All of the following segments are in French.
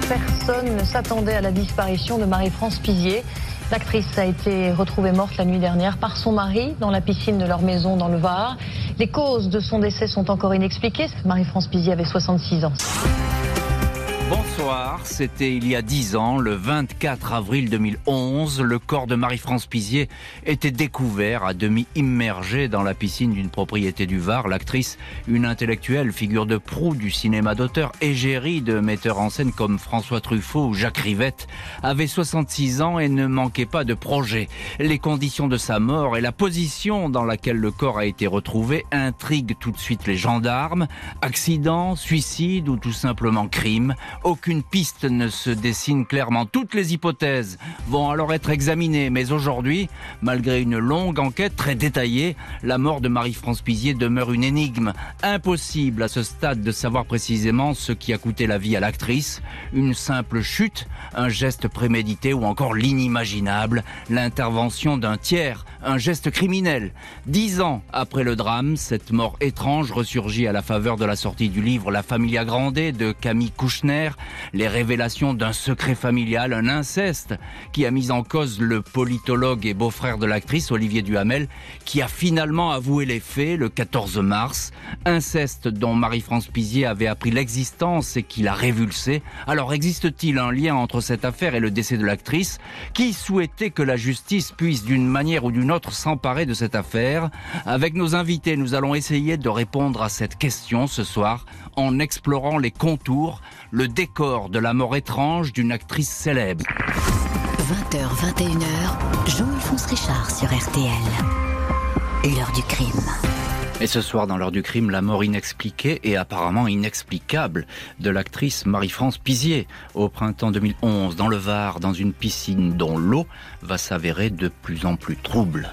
Personne ne s'attendait à la disparition de Marie-France Pizier. L'actrice a été retrouvée morte la nuit dernière par son mari dans la piscine de leur maison dans le Var. Les causes de son décès sont encore inexpliquées. Marie-France Pizier avait 66 ans. Bonsoir, c'était il y a 10 ans, le 24 avril 2011. Le corps de Marie-France Pizier était découvert à demi immergé dans la piscine d'une propriété du Var. L'actrice, une intellectuelle, figure de proue du cinéma d'auteur, égérie de metteurs en scène comme François Truffaut ou Jacques Rivette, avait 66 ans et ne manquait pas de projets. Les conditions de sa mort et la position dans laquelle le corps a été retrouvé intriguent tout de suite les gendarmes. Accident, suicide ou tout simplement crime. Aucune piste ne se dessine clairement. Toutes les hypothèses vont alors être examinées. Mais aujourd'hui, malgré une longue enquête très détaillée, la mort de Marie-France Pizier demeure une énigme. Impossible à ce stade de savoir précisément ce qui a coûté la vie à l'actrice. Une simple chute, un geste prémédité ou encore l'inimaginable, l'intervention d'un tiers, un geste criminel. 10 ans après le drame, cette mort étrange ressurgit à la faveur de la sortie du livre La Familia Grande de Camille Kouchner. Les révélations d'un secret familial, un inceste qui a mis en cause le politologue et beau-frère de l'actrice, Olivier Duhamel, qui a finalement avoué les faits le 14 mars. Inceste dont Marie-France Pizier avait appris l'existence et qui l'a révulsé. Alors existe-t-il un lien entre cette affaire et le décès de l'actrice? Qui souhaitait que la justice puisse d'une manière ou d'une autre s'emparer de cette affaire? Avec nos invités, nous allons essayer de répondre à cette question ce soir en explorant les contours, le décor de la mort étrange d'une actrice célèbre. 20h, 21h, Jean-Alphonse Richard sur RTL. L'heure du crime. Et ce soir, dans l'heure du crime, la mort inexpliquée et apparemment inexplicable de l'actrice Marie-France Pizier. Au printemps 2011, dans le Var, dans une piscine dont l'eau va s'avérer de plus en plus trouble.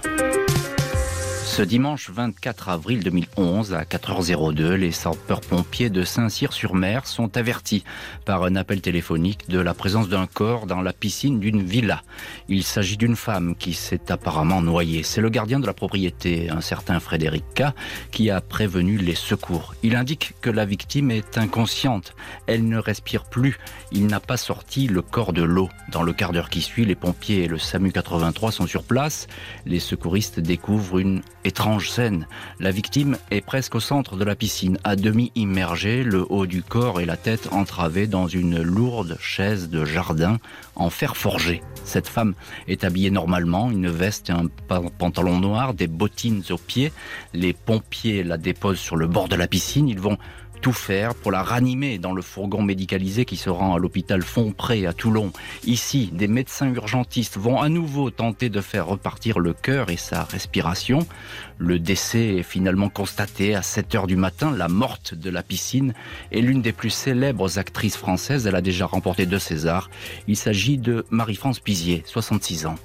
Ce dimanche 24 avril 2011, à 4h02, les sapeurs-pompiers de Saint-Cyr-sur-Mer sont avertis par un appel téléphonique de la présence d'un corps dans la piscine d'une villa. Il s'agit d'une femme qui s'est apparemment noyée. C'est le gardien de la propriété, un certain Frédéric K, qui a prévenu les secours. Il indique que la victime est inconsciente. Elle ne respire plus. Il n'a pas sorti le corps de l'eau. Dans le quart d'heure qui suit, les pompiers et le SAMU 83 sont sur place. Les secouristes découvrent une étrange scène. La victime est presque au centre de la piscine, à demi immergée, le haut du corps et la tête entravés dans une lourde chaise de jardin en fer forgé. Cette femme est habillée normalement, une veste et un pantalon noir, des bottines aux pieds. Les pompiers la déposent sur le bord de la piscine. Ils vont tout faire pour la ranimer dans le fourgon médicalisé qui se rend à l'hôpital Fontpré à Toulon. Ici, des médecins urgentistes vont à nouveau tenter de faire repartir le cœur et sa respiration. Le décès est finalement constaté à 7h du matin. La morte de la piscine est l'une des plus célèbres actrices françaises. Elle a déjà remporté 2 Césars. Il s'agit de Marie-France Pizier, 66 ans.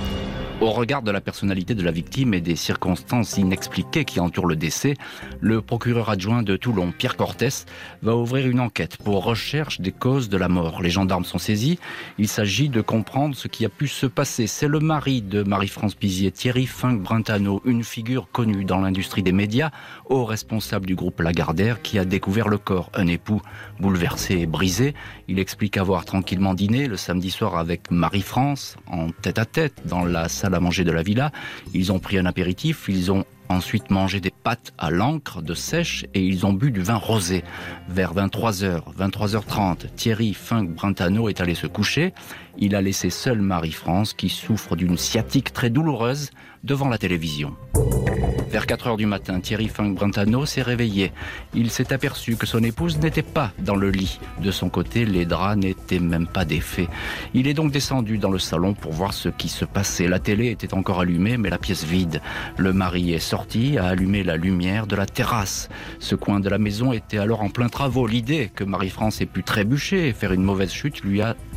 Au regard de la personnalité de la victime et des circonstances inexpliquées qui entourent le décès, le procureur adjoint de Toulon, Pierre Cortès, va ouvrir une enquête pour recherche des causes de la mort. Les gendarmes sont saisis. Il s'agit de comprendre ce qui a pu se passer. C'est le mari de Marie-France Pizier, Thierry Fink-Brentano, une figure connue dans l'industrie des médias, haut responsable du groupe Lagardère, qui a découvert le corps. Un époux bouleversé et brisé. Il explique avoir tranquillement dîné le samedi soir avec Marie-France, en tête-à-tête, dans la salle à manger de la villa. Ils ont pris un apéritif, ils ont ensuite mangé des pâtes à l'encre de sèche et ils ont bu du vin rosé. Vers 23h, 23h30, Thierry Fink-Brentano est allé se coucher. Il a laissé seule Marie-France qui souffre d'une sciatique très douloureuse devant la télévision. Vers 4h du matin, Thierry Fink-Brentano s'est réveillé. Il s'est aperçu que son épouse n'était pas dans le lit. De son côté, les draps n'étaient même pas défaits. Il est donc descendu dans le salon pour voir ce qui se passait. La télé était encore allumée, mais la pièce vide. Le mari est sorti, a allumé la lumière de la terrasse. Ce coin de la maison était alors en plein travaux. L'idée que Marie-France ait pu trébucher et faire une mauvaise chute lui a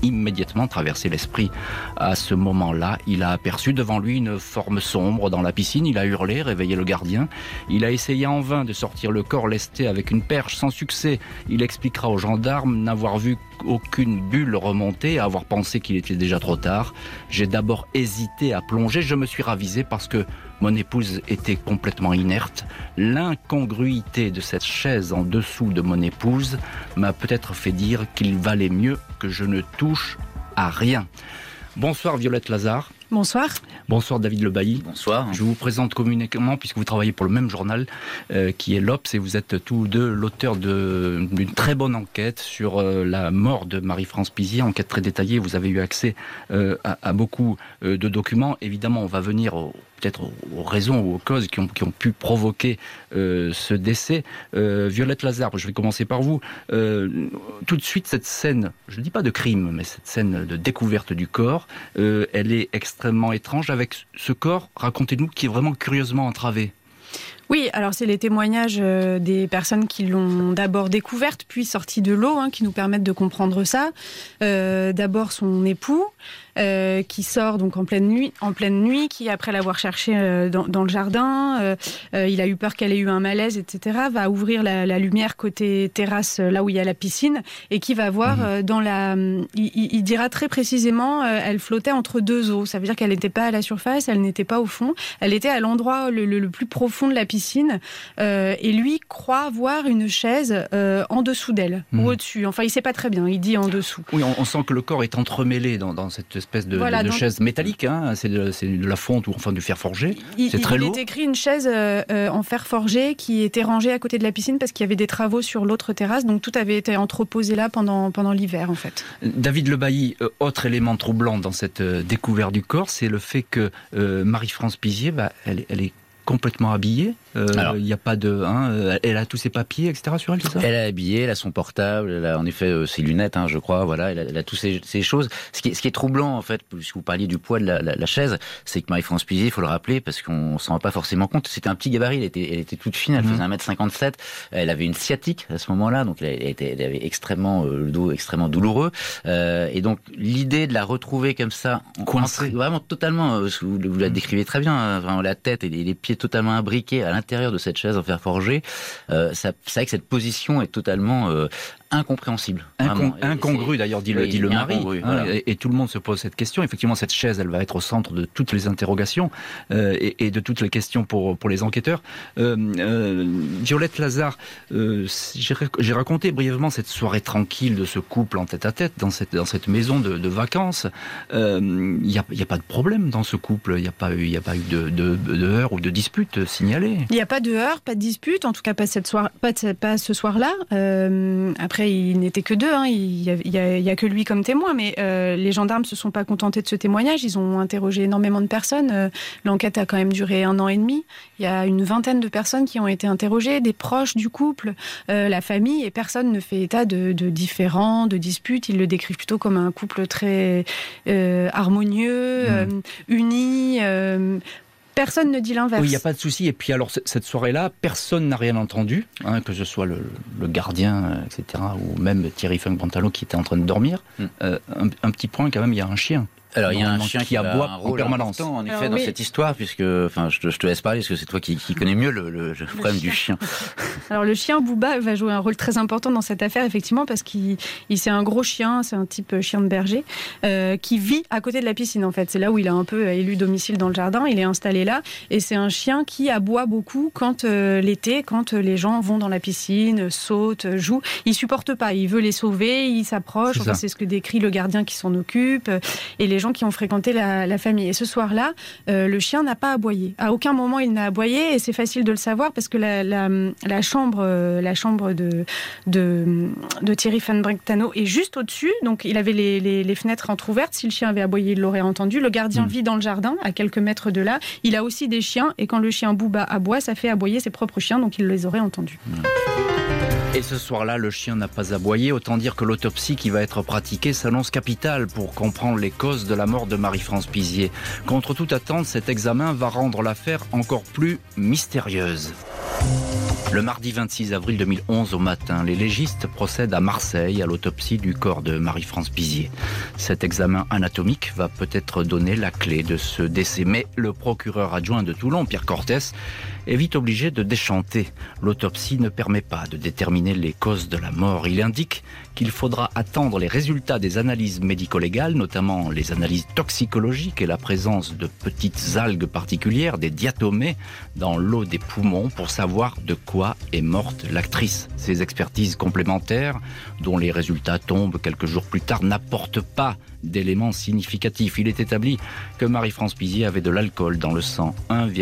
immédiatement traversé l'esprit. À ce moment-là, il a aperçu devant lui une forme sombre dans la piscine. Il a hurlé, réveillé le gardien. Il a essayé en vain de sortir le corps lesté avec une perche, sans succès. Il expliquera aux gendarmes n'avoir vu aucune bulle remonter, avoir pensé qu'il était déjà trop tard. J'ai d'abord hésité à plonger. Je me suis ravisé parce que mon épouse était complètement inerte. L'incongruité de cette chaise en dessous de mon épouse m'a peut-être fait dire qu'il valait mieux que je ne touche à rien. Bonsoir Violette Lazare. Bonsoir. Bonsoir David Le Bailly. Bonsoir. Je vous présente communément puisque vous travaillez pour le même journal qui est l'Obs et vous êtes tous deux l'auteur d'une très bonne enquête sur la mort de Marie-France Pizier, enquête très détaillée. Vous avez eu accès à beaucoup de documents. Évidemment, on va venir peut-être aux raisons ou aux causes qui ont pu provoquer ce décès. Violette Lazare, je vais commencer par vous. Tout de suite, cette scène, je ne dis pas de crime, mais cette scène de découverte du corps, elle est extrêmement étrange avec ce corps, racontez-nous, qui est vraiment curieusement entravé. Oui, alors c'est les témoignages des personnes qui l'ont d'abord découverte, puis sortie de l'eau, qui nous permettent de comprendre ça. D'abord son époux, qui sort donc en pleine nuit, qui après l'avoir cherché dans le jardin, il a eu peur qu'elle ait eu un malaise, etc., va ouvrir la lumière côté terrasse, là où il y a la piscine, et qui va voir il dira très précisément, elle flottait entre deux eaux. Ça veut dire qu'elle n'était pas à la surface, elle n'était pas au fond, elle était à l'endroit le plus profond de la piscine, et lui croit voir une chaise en dessous d'elle, ou au-dessus. Enfin, il ne sait pas très bien, il dit en dessous. Oui, on sent que le corps est entremêlé dans cette espèce de chaise métallique, c'est de la fonte ou enfin du fer forgé. C'est très lourd. Il est écrit une chaise en fer forgé qui était rangée à côté de la piscine parce qu'il y avait des travaux sur l'autre terrasse, donc tout avait été entreposé là pendant l'hiver en fait. David Le Bailly, autre élément troublant dans cette découverte du corps, c'est le fait que Marie-France Pizier, elle est complètement habillée. Il n'y a pas de... elle a tous ses papiers, etc. sur elle, c'est ça ? Elle est habillée, elle a son portable, elle a en effet ses lunettes, je crois, voilà, elle a toutes ces choses. Ce qui est troublant, en fait, puisque vous parliez du poids de la chaise, c'est que Marie-France Pizier, il faut le rappeler, parce qu'on s'en rend pas forcément compte, c'était un petit gabarit, elle était toute fine, elle faisait 1m57, elle avait une sciatique à ce moment-là, donc elle avait extrêmement le dos extrêmement douloureux, et donc l'idée de la retrouver comme ça, coincée, vraiment totalement, vous la décrivez très bien, vraiment, la tête et les pieds totalement imbriqués à l'intérieur de cette chaise en fer forgé, c'est vrai que cette position est totalement incompréhensible. Incongru d'ailleurs, dit le mari. Voilà. Et tout le monde se pose cette question. Effectivement, cette chaise, elle va être au centre de toutes les interrogations et de toutes les questions pour les enquêteurs. Violette Lazare, j'ai raconté brièvement cette soirée tranquille de ce couple en tête-à-tête dans cette maison de vacances. Il n'y a pas de problème dans ce couple. Il n'y a pas eu de heurts ou de disputes signalées. Il n'y a pas de heurts, pas de disputes, en tout cas pas ce soir-là. Après, il n'était que deux, il y a que lui comme témoin, mais les gendarmes se sont pas contentés de ce témoignage, ils ont interrogé énormément de personnes. L'enquête a quand même duré 1 an et demi. Il y a une vingtaine de personnes qui ont été interrogées, des proches du couple, la famille, et personne ne fait état de différends, de disputes. Ils le décrivent plutôt comme un couple très harmonieux, uni. Personne ne dit l'inverse. Oui, il n'y a pas de souci. Et puis alors, cette soirée-là, personne n'a rien entendu, que ce soit le gardien, etc., ou même Thierry Funk-Brentano qui était en train de dormir. Un petit point quand même, il y a un chien. Alors il y a un chien qui aboie en permanence en effet dans cette histoire, puisque je te laisse parler parce que c'est toi qui connais mieux le problème du chien. Alors le chien Booba va jouer un rôle très important dans cette affaire effectivement parce qu'il c'est un gros chien, c'est un type chien de berger qui vit à côté de la piscine en fait. C'est là où il a un peu élu domicile dans le jardin, il est installé là et c'est un chien qui aboie beaucoup quand l'été, quand les gens vont dans la piscine, sautent, jouent, il supporte pas, il veut les sauver, il s'approche, c'est ce que décrit le gardien qui s'en occupe et les gens qui ont fréquenté la famille. Et ce soir-là, le chien n'a pas aboyé. À aucun moment, il n'a aboyé et c'est facile de le savoir parce que la chambre de Thierry Funk-Brentano est juste au-dessus. Donc, il avait les fenêtres entrouvertes. Si le chien avait aboyé, il l'aurait entendu. Le gardien vit dans le jardin, à quelques mètres de là. Il a aussi des chiens et quand le chien Booba aboie, ça fait aboyer ses propres chiens, donc il les aurait entendus. Et ce soir-là, le chien n'a pas aboyé. Autant dire que l'autopsie qui va être pratiquée s'annonce capitale pour comprendre les causes de la mort de Marie-France Pizier. Contre toute attente, cet examen va rendre l'affaire encore plus mystérieuse. Le mardi 26 avril 2011 au matin, les légistes procèdent à Marseille à l'autopsie du corps de Marie-France Pizier. Cet examen anatomique va peut-être donner la clé de ce décès. Mais le procureur adjoint de Toulon, Pierre Cortès, est vite obligé de déchanter. L'autopsie ne permet pas de déterminer les causes de la mort. Il indique qu'il faudra attendre les résultats des analyses médico-légales, notamment les analyses toxicologiques et la présence de petites algues particulières, des diatomées, dans l'eau des poumons pour savoir de quoi est morte l'actrice. Ces expertises complémentaires, dont les résultats tombent quelques jours plus tard, n'apportent pas d'éléments significatifs. Il est établi que Marie-France Pizier avait de l'alcool dans le sang,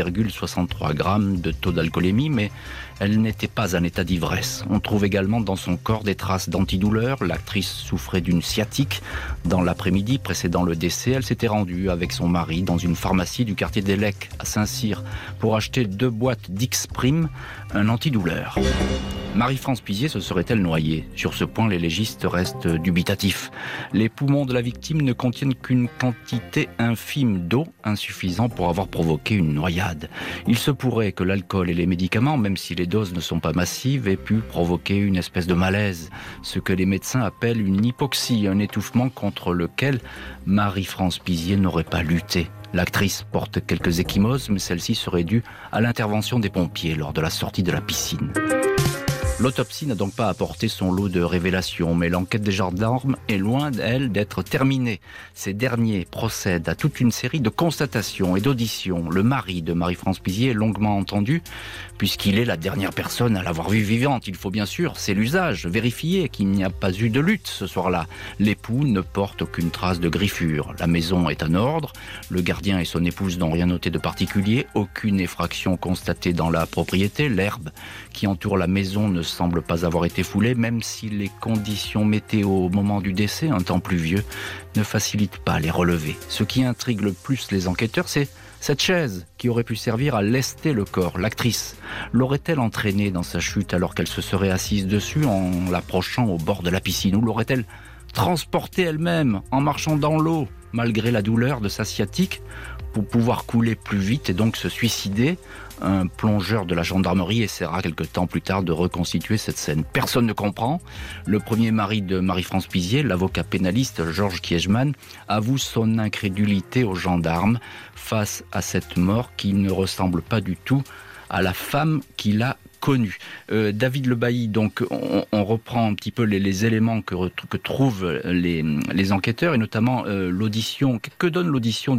1,63 g de taux d'alcoolémie, mais elle n'était pas en état d'ivresse. On trouve également dans son corps des traces d'antidouleurs. L'actrice souffrait d'une sciatique. Dans l'après-midi précédant le décès, elle s'était rendue avec son mari dans une pharmacie du quartier des Lecs à Saint-Cyr pour acheter 2 boîtes d'X-Prime, un antidouleur. Marie-France Pizier se serait-elle noyée ? Sur ce point, les légistes restent dubitatifs. Les poumons de la victime ne contiennent qu'une quantité infime d'eau, insuffisant pour avoir provoqué une noyade. Il se pourrait que l'alcool et les médicaments, même si les doses ne sont pas massives, aient pu provoquer une espèce de malaise, ce que les médecins appellent une hypoxie, un étouffement contre lequel Marie-France Pizier n'aurait pas lutté. L'actrice porte quelques ecchymoses, mais celle-ci serait due à l'intervention des pompiers lors de la sortie de la piscine. L'autopsie n'a donc pas apporté son lot de révélations, mais l'enquête des gendarmes est loin, elle, d'être terminée. Ces derniers procèdent à toute une série de constatations et d'auditions. Le mari de Marie-France Pizier est longuement entendu, puisqu'il est la dernière personne à l'avoir vue vivante. Il faut bien sûr, c'est l'usage, vérifier qu'il n'y a pas eu de lutte ce soir-là. L'époux ne porte aucune trace de griffure. La maison est en ordre. Le gardien et son épouse n'ont rien noté de particulier. Aucune effraction constatée dans la propriété. L'herbe qui entoure la maison ne semble pas avoir été foulée, même si les conditions météo au moment du décès, un temps pluvieux, ne facilitent pas les relevés. Ce qui intrigue le plus les enquêteurs, c'est cette chaise qui aurait pu servir à lester le corps. L'actrice l'aurait-elle entraînée dans sa chute alors qu'elle se serait assise dessus en l'approchant au bord de la piscine, ou l'aurait-elle transportée elle-même en marchant dans l'eau malgré la douleur de sa sciatique pour pouvoir couler plus vite et donc se suicider? Un plongeur de la gendarmerie essaiera quelque temps plus tard de reconstituer cette scène. Personne ne comprend. Le premier mari de Marie-France Pizier, l'avocat pénaliste Georges Kiechman, avoue son incrédulité aux gendarmes face à cette mort qui ne ressemble pas du tout à la femme qu'il a connue. David Le Bailly, donc on reprend un petit peu les éléments que trouvent les enquêteurs, et notamment l'audition. Que donne l'audition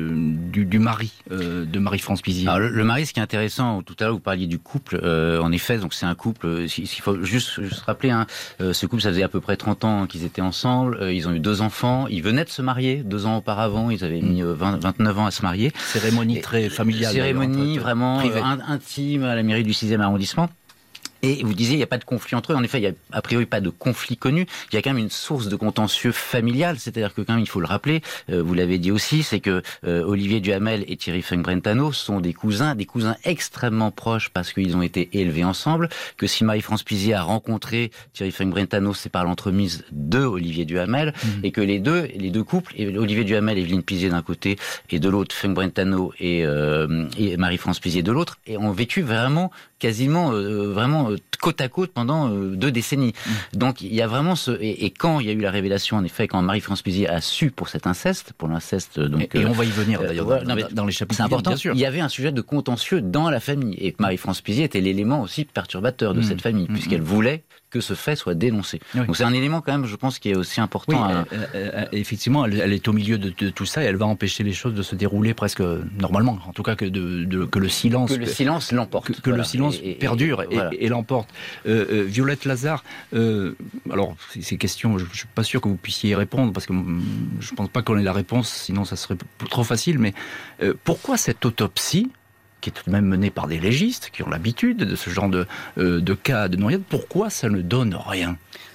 du mari de Marie-France Pizier? Alors, le mari, ce qui est intéressant, tout à l'heure vous parliez du couple, en effet, donc c'est un couple, il faut juste rappeler, ce couple, ça faisait à peu près 30 ans qu'ils étaient ensemble, ils ont eu 2 enfants, ils venaient de se marier 2 ans auparavant, ils avaient mis 29 ans à se marier. Cérémonie très familiale. Cérémonie vraiment intime à la mairie du 6e arrondissement. Et vous disiez, il n'y a pas de conflit entre eux. En effet, il n'y a a priori pas de conflit connu. Il y a quand même une source de contentieux familial. C'est-à-dire que quand même, il faut le rappeler, vous l'avez dit aussi, c'est que Olivier Duhamel et Thierry Funk-Brentano sont des cousins extrêmement proches parce qu'ils ont été élevés ensemble. Que si Marie-France Pizier a rencontré Thierry Funk-Brentano, c'est par l'entremise de Olivier Duhamel. Et que les deux couples, Olivier Duhamel et Evelyne Pizier d'un côté, et de l'autre Funk-Brentano et Marie-France Pizier de l'autre, et ont vécu vraiment quasiment côte à côte pendant 2 décennies. Donc il y a vraiment et quand il y a eu la révélation, en effet, quand Marie-France Pizier a su pour l'inceste, donc et on va y venir d'ailleurs dans les chapitres. C'est important. Bien sûr. Il y avait un sujet de contentieux dans la famille, et Marie-France Pizier était l'élément aussi perturbateur de cette famille, puisqu'elle voulait que ce fait soit dénoncé. Oui. Donc c'est un élément quand même, je pense, qui est aussi important. Oui, effectivement, elle est au milieu de tout ça, et elle va empêcher les choses de se dérouler presque normalement. En tout cas que le silence. Que le silence l'emporte. Que le silence perdure et l'emporte. Violette Lazare, alors ces questions, je ne suis pas sûr que vous puissiez y répondre, parce que je ne pense pas qu'on ait la réponse, sinon ça serait trop facile, mais pourquoi cette autopsie, qui est tout de même menée par des légistes, qui ont l'habitude de ce genre de cas de noyade, pourquoi ça ne donne rien ?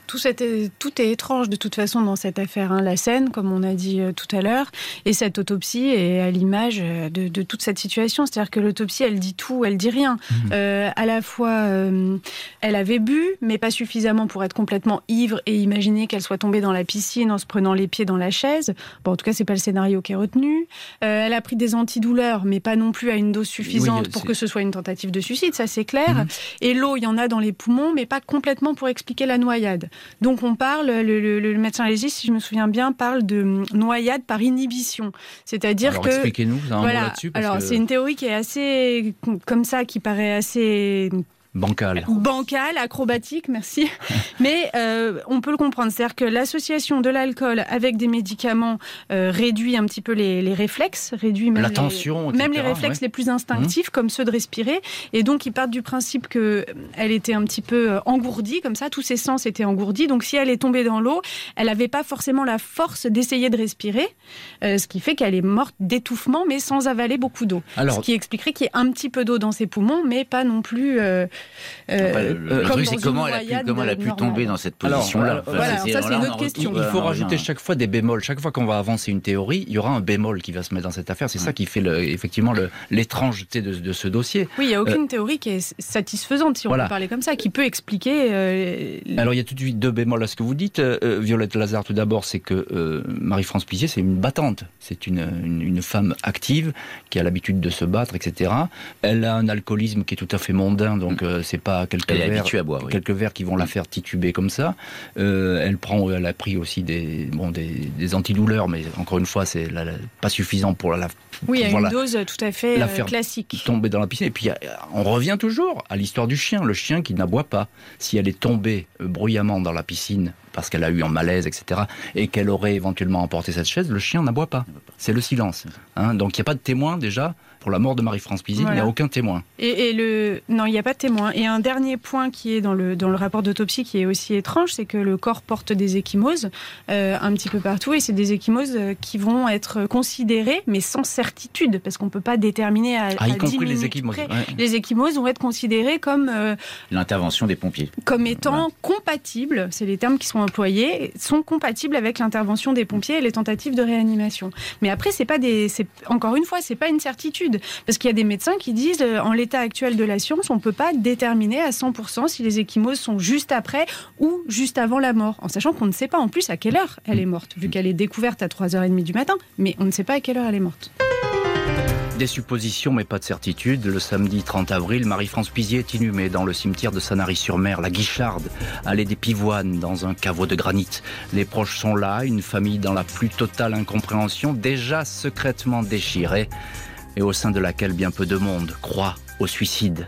tout est étrange de toute façon dans cette affaire. La scène, comme on a dit tout à l'heure, et cette autopsie est à l'image de toute cette situation. C'est-à-dire que l'autopsie, elle dit tout, elle dit rien. À la fois, elle avait bu, mais pas suffisamment pour être complètement ivre et imaginer qu'elle soit tombée dans la piscine en se prenant les pieds dans la chaise. Bon, en tout cas, c'est pas le scénario qui est retenu. Elle a pris des antidouleurs, mais pas non plus à une dose suffisante pour que ce soit une tentative de suicide, ça c'est clair. Et l'eau, il y en a dans les poumons, mais pas complètement pour expliquer la noyade. Donc on parle, le médecin légiste, si je me souviens bien, parle de noyade par inhibition. C'est-à-dire alors, que... expliquez-nous, vous avez un mot là-dessus Alors c'est une théorie qui est assez, comme ça, qui paraît assez... Bancal, acrobatique, merci. Mais on peut le comprendre. C'est-à-dire que l'association de l'alcool avec des médicaments réduit un petit peu les réflexes, réduit même l'attention, même les réflexes les plus instinctifs, comme ceux de respirer. Et donc, ils partent du principe qu'elle était un petit peu engourdie, comme ça, tous ses sens étaient engourdis. Donc, si elle est tombée dans l'eau, elle n'avait pas forcément la force d'essayer de respirer, ce qui fait qu'elle est morte d'étouffement, mais sans avaler beaucoup d'eau. Alors, ce qui expliquerait qu'il y ait un petit peu d'eau dans ses poumons, mais pas non plus... le truc, c'est comment elle a pu tomber dans cette position-là. Ça, c'est une autre question. Il faut rajouter chaque fois des bémols. Chaque fois qu'on va avancer une théorie, il y aura un bémol qui va se mettre dans cette affaire. C'est ça qui fait effectivement l'étrangeté de ce dossier. Oui, il n'y a aucune théorie qui est satisfaisante, si on peut parler comme ça, qui peut expliquer... Alors, il y a tout de suite deux bémols à ce que vous dites. Violette Lazare, tout d'abord, c'est que Marie-France Pizier, c'est une battante. C'est une femme active qui a l'habitude de se battre, etc. Elle a un alcoolisme qui est tout à fait mondain, donc c'est pas quelques verres qui vont la faire tituber comme ça. Elle a pris aussi des antidouleurs, mais encore une fois, c'est pas suffisant pour la Oui, à une dose tout à fait classique. Tomber dans la piscine. Et puis, on revient toujours à l'histoire du chien. Le chien qui n'aboie pas. Si elle est tombée bruyamment dans la piscine parce qu'elle a eu un malaise, etc., et qu'elle aurait éventuellement emporté cette chaise, le chien n'aboie pas. C'est le silence. Donc, il n'y a pas de témoin, déjà. Pour la mort de Marie-France Pizier, il n'y a aucun témoin. Non, il n'y a pas de témoin. Et un dernier point qui est dans le rapport d'autopsie qui est aussi étrange, c'est que le corps porte des ecchymoses un petit peu partout, et c'est des ecchymoses qui vont être considérées, mais sans certitude, parce qu'on ne peut pas déterminer à 10 minutes les ecchymoses, près. Les ecchymoses vont être considérées comme... l'intervention des pompiers. Comme étant compatibles, c'est les termes qui sont employés, sont compatibles avec l'intervention des pompiers et les tentatives de réanimation. Mais après, encore une fois, c'est pas une certitude. Parce qu'il y a des médecins qui disent, en l'état actuel de la science, on ne peut pas déterminer à 100% si les ecchymoses sont juste après ou juste avant la mort. En sachant qu'on ne sait pas en plus à quelle heure elle est morte, vu qu'elle est découverte à 3h30 du matin, mais on ne sait pas à quelle heure elle est morte. Des suppositions, mais pas de certitude. Le samedi 30 avril, Marie-France Pizier est inhumée dans le cimetière de Sanary-sur-Mer, la Guicharde, allée des Pivoines, dans un caveau de granit. Les proches sont là, une famille dans la plus totale incompréhension, déjà secrètement déchirée, et au sein de laquelle bien peu de monde croit au suicide.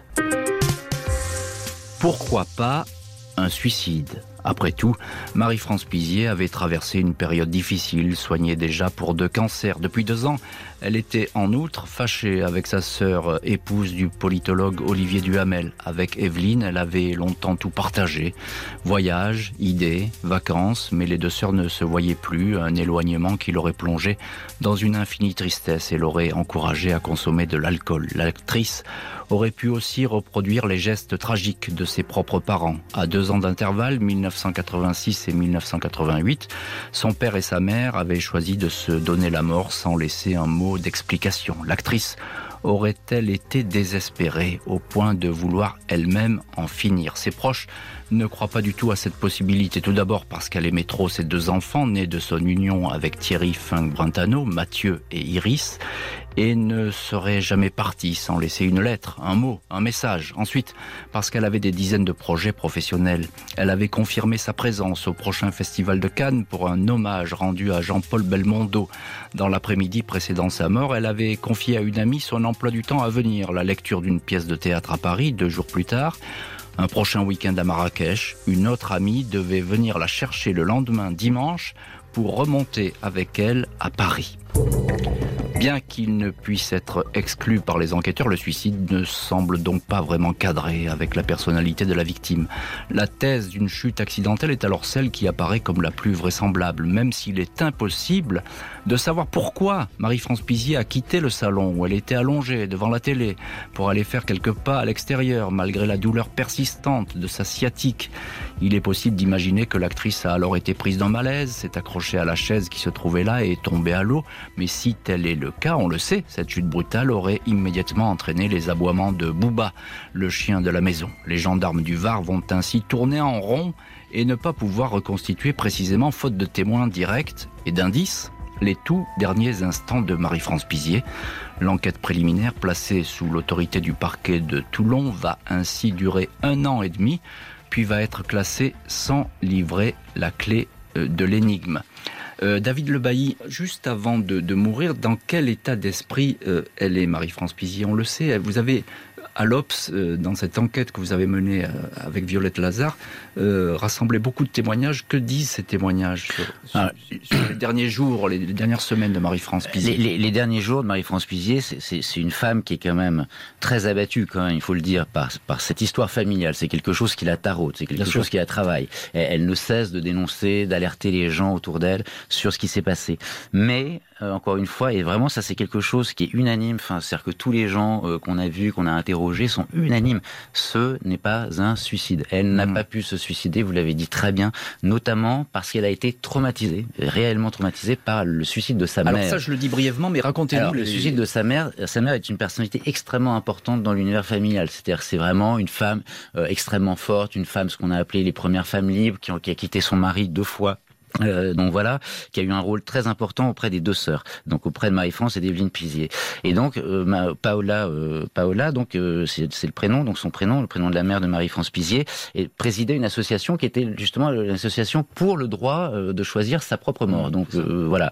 Pourquoi pas un suicide ? Après tout, Marie-France Pizier avait traversé une période difficile, soignée déjà pour 2 cancers. Depuis 2 ans, elle était en outre fâchée avec sa sœur, épouse du politologue Olivier Duhamel. Avec Evelyne, elle avait longtemps tout partagé. Voyages, idées, vacances, mais les 2 sœurs ne se voyaient plus, un éloignement qui l'aurait plongée dans une infinie tristesse et l'aurait encouragée à consommer de l'alcool. L'actrice aurait pu aussi reproduire les gestes tragiques de ses propres parents. À 2 ans d'intervalle, 1986 et 1988, son père et sa mère avaient choisi de se donner la mort sans laisser un mot d'explication. L'actrice aurait-elle été désespérée au point de vouloir elle-même en finir ? Ses proches ne croient pas du tout à cette possibilité. Tout d'abord parce qu'elle aimait trop ses 2 enfants, nés de son union avec Thierry Fink-Brentano, Mathieu et Iris, et ne serait jamais partie sans laisser une lettre, un mot, un message. Ensuite, parce qu'elle avait des dizaines de projets professionnels. Elle avait confirmé sa présence au prochain festival de Cannes pour un hommage rendu à Jean-Paul Belmondo. Dans l'après-midi précédant sa mort, elle avait confié à une amie son emploi du temps à venir, la lecture d'une pièce de théâtre à Paris 2 jours plus tard, un prochain week-end à Marrakech. Une autre amie devait venir la chercher le lendemain dimanche pour remonter avec elle à Paris. Bien qu'il ne puisse être exclu par les enquêteurs, le suicide ne semble donc pas vraiment cadré avec la personnalité de la victime. La thèse d'une chute accidentelle est alors celle qui apparaît comme la plus vraisemblable, même s'il est impossible de savoir pourquoi Marie-France Pizier a quitté le salon où elle était allongée devant la télé pour aller faire quelques pas à l'extérieur, malgré la douleur persistante de sa sciatique. Il est possible d'imaginer que l'actrice a alors été prise d'un malaise, s'est accrochée à la chaise qui se trouvait là et est tombée à l'eau. Mais si tel est le cas, on le sait, cette chute brutale aurait immédiatement entraîné les aboiements de Bouba, le chien de la maison. Les gendarmes du Var vont ainsi tourner en rond et ne pas pouvoir reconstituer précisément, faute de témoins directs et d'indices, les tout derniers instants de Marie-France Pizier. L'enquête préliminaire, placée sous l'autorité du parquet de Toulon, va ainsi durer 1 an et demi, puis va être classée sans livrer la clé de l'énigme. David Le Bailly, juste avant de mourir, dans quel état d'esprit elle est, Marie-France Pizier? On le sait, vous avez, à l'Obs, dans cette enquête que vous avez menée avec Violette Lazare, rassemblé beaucoup de témoignages. Que disent ces témoignages sur les derniers jours, les dernières semaines de Marie-France Pizier? Les derniers jours de Marie-France Pizier, c'est une femme qui est quand même très abattue, quand même, il faut le dire, par cette histoire familiale. C'est quelque chose qui la taraude, c'est quelque chose qui la travaille. Elle ne cesse de dénoncer, d'alerter les gens autour d'elle sur ce qui s'est passé. Mais, encore une fois, et vraiment ça c'est quelque chose qui est unanime, c'est-à-dire que tous les gens qu'on a vus, qu'on a interrogés sont unanimes. Ce n'est pas un suicide. Elle n'a pas pu se suicider, vous l'avez dit très bien, notamment parce qu'elle a été traumatisée, réellement traumatisée par le suicide de sa mère. Alors ça je le dis brièvement, mais racontez-nous. Alors, le suicide de sa mère est une personnalité extrêmement importante dans l'univers familial. C'est-à-dire que c'est vraiment une femme extrêmement forte, une femme, ce qu'on a appelé les premières femmes libres, qui a quitté son mari 2 fois. Donc voilà, qui a eu un rôle très important auprès des 2 sœurs, donc auprès de Marie-France et d'Evelyne Pizier. Et donc Paola, donc c'est le prénom, donc son prénom, le prénom de la mère de Marie-France Pizier, et présidait une association qui était justement l'association pour le droit de choisir sa propre mort. Donc voilà.